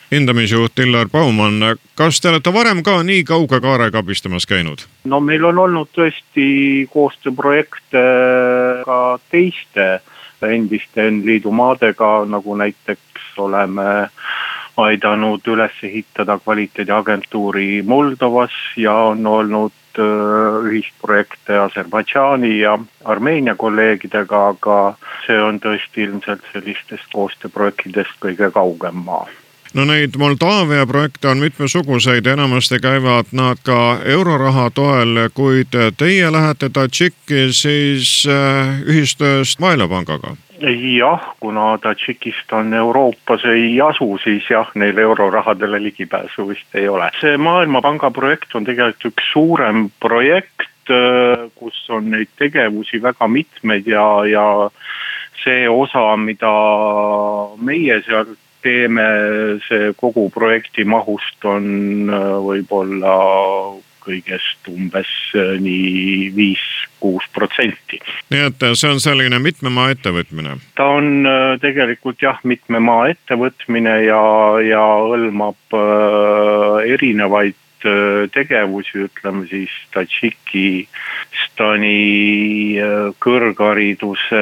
hindamisjuht Illar Baumann. Kas te olete varem ka nii kauge kaarega abistamas käinud? No meil on olnud tõesti koostööprojekte ka teiste endiste N-liidu maadega, nagu näiteks oleme aidanud üles ehitada kvaliteediagentuuri Moldovas ja on olnud ühisprojekte Aserbaidžaani ja Armeenia kolleegidega, aga see on tõesti ilmselt sellistest koostööprojektidest kõige kaugem maa. No neid Moldaavia projekte on mitmesuguseid ja enamasti käivad nad ka euroraha toel, kuid teie lähete Tadžikki siis ühistööst Maailmapangaga. Jah, kuna Tadžikistan Euroopas ei asu, siis jah, neil eurorahadele ligipääsu vist ei ole. See Maailmapanga projekt on tegelikult üks suurem projekt, kus on neid tegevusi väga mitmeid ja see osa, mida meie seal teeme, see kogu projekti mahust on võib-olla kõigest umbes nii 5-6%. Nii et see on selline mitme maa ettevõtmine? Ta on tegelikult jah, mitme maa ettevõtmine ja hõlmab erinevaid tegevusi, ütleme siis Tadžikistani kõrghariduse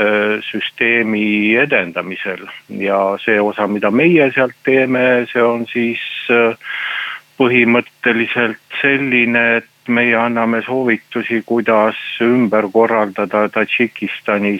süsteemi edendamisel ja see osa, mida meie sealt teeme, see on siis põhimõtteliselt selline, et meie anname soovitusi, kuidas ümber korraldada Tadžikistanis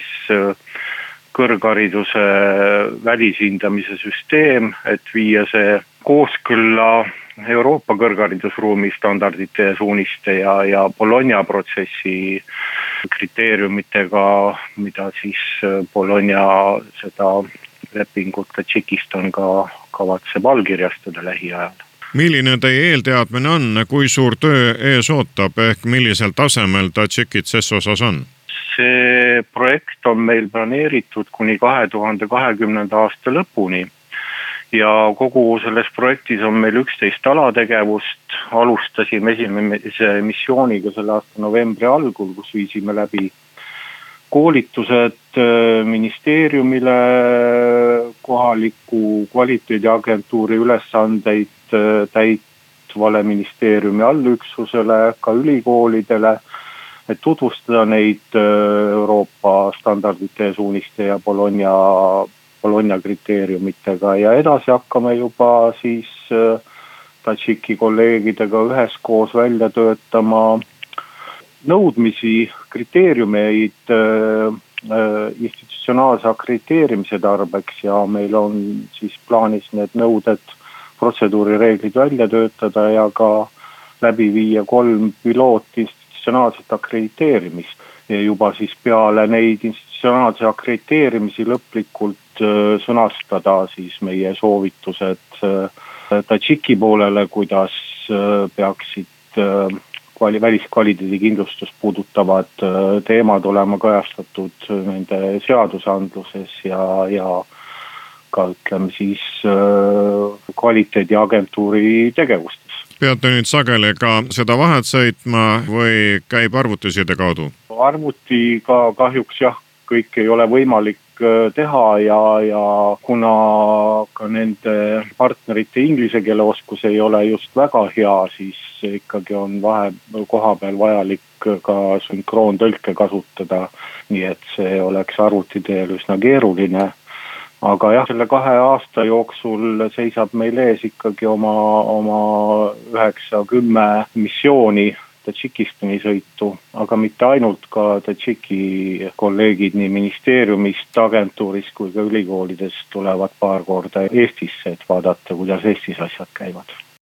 kõrghariduse välishindamise süsteem, et viia see kooskõlla Euroopa kõrgharidusruumi standardite ja suuniste ja Bologna protsessi kriteeriumitega, mida siis Bologna seda lepingut Tadžikistan ka kavatseb allkirjastada lähiajal. Milline teie eelteadmine on, kui suur töö ees ootab ehk millisel tasemel Tadžikid ses osas on? See projekt on meil planeeritud kuni 2020. aasta lõpuni. Ja kogu selles projektis on meil 11 alategevust. Alustasime esimese missiooniga selle aasta novembri algul, kus viisime läbi koolitused ministeeriumile, kohaliku kvaliteediagentuuri ülesandeid täitvale ministeeriumi allüksusele, ka ülikoolidele, et tutvustada neid Euroopa standardite ja suuniste ja Bologna kriteeriumitega ja edasi hakkame juba siis Tadžiki kolleegidega üheskoos välja töötama nõudmisi, kriteeriumeid institutsionaalse akrediteerimise tarbeks ja meil on siis plaanis need nõuded, protseduurireeglid välja töötada ja ka läbi viia 3 pilootinstitutsionaalset akrediteerimist ja juba siis peale neid institutsionaalse akrediteerimisi lõplikult sõnastada siis meie soovitused Tadžiki poolele, kuidas peaksid väliskvaliteedikindlustust puudutavad teemad olema kajastatud nende seadusandluses ja ka ütleme siis kvaliteediagentuuri tegevustes. Peate nüüd sageli ka seda vahet sõitma või käib arvutiside kaudu? Arvutiga kahjuks jah, kõik ei ole võimalik teha ja kuna ka nende partnerite inglise keele oskus ei ole just väga hea, siis ikkagi on koha peal vajalik ka sünkroontõlke kasutada, nii et see oleks arvuti teel üsna keeruline. Aga jah, selle 2 aasta jooksul seisab meil ees ikkagi oma 9-10 missiooni Tadžikistani sõitu, aga mitte ainult, ka Tadžiki kolleegid nii ministeeriumist, agentuurist kui ka ülikoolidest tulevad paar korda Eestisse, et vaadata, kuidas Eestis asjad käivad.